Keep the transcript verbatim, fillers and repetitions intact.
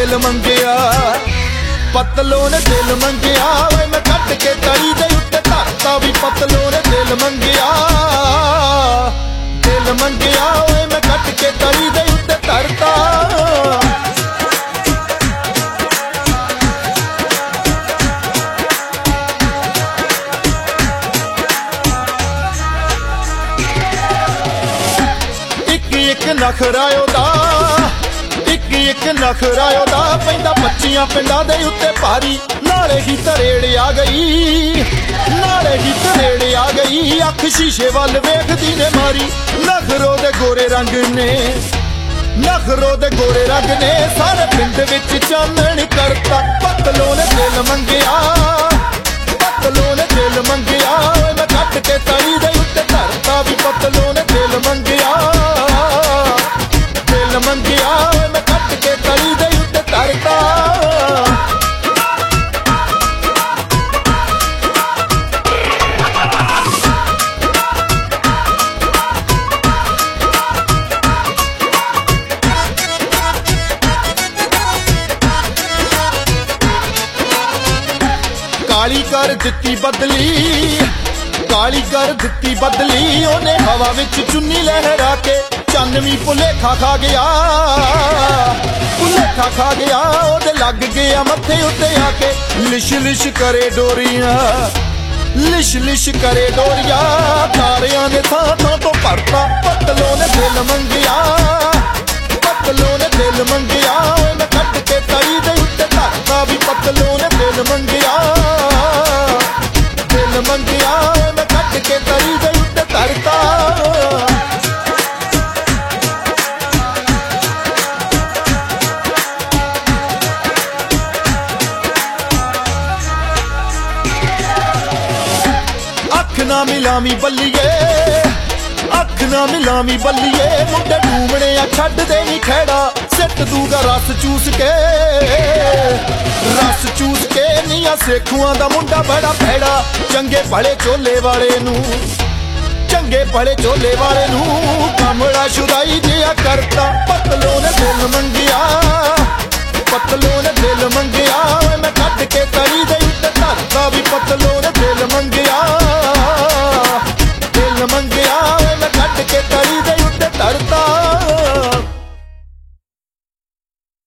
दिल मंगिया पतलों ने दिल मंगिया वे मैं कट के तली दे उत्ते धरता भी पतलों ने दिल मंगिया दिल मंगिया वे मैं कट के तली दे उत्ते धरता एक नखरा ओदा एक एक नखरा ओदा पैंदा पच्चियां पिंडां दे उत्ते भारी नाले ही तरेड़ आ गई नाले ही तरेड़ आ गई अख शीशे वल वेखदी ने मारी नखरो दे गोरे रंग ने नखरो दे गोरे रंग ने सारे पिंड विच चानण करता पतलों ने दिल मंगिया पतलों ने दिल मंगिया मैं कट के तली दे उत्ते धरता भी पतलों ने दिल मंगिया दिल मंगिया मैं कट के तली दे उत्ते धरता काली कर दित्ती बदली काली कर दित्ती बदली ओने हवा विच चुन्नी लहरा के चानवी भुलेखा खा गया भुलेखा खा गया ओदे लग गया मथे उत्ते आके लिश लिश करे डोरियां लिश लिश करे डोरियां तारियां ने थां थां तो भरता पतलों ने दिल मंगिया पतलों ने दिल मंगिया मैं कट के तली दे उत्ते धरता भी पतलों ने दिल मंगिया दिल मंगिया मैं कट के तली दे उत्ते धरता अख ना मिलावी बल्लिए अख ना मिलावी बल्लिए मुंडे डूबने आ छड्ड दे नी खैड़ा सिट दूगा रस चूस के रस चूस के नीया सेखुआं दा मुंडा बड़ा भैड़ा चंगे भले चोले वाले नू चंगे भले चोले वाले नू कमड़ा शुदाई जिया करता पतलों ने दिल मंगिया पतलों ने दिल मंगिया मैं कट के तली दे उत्ते धरता भी पतलों ने दिल मंगिया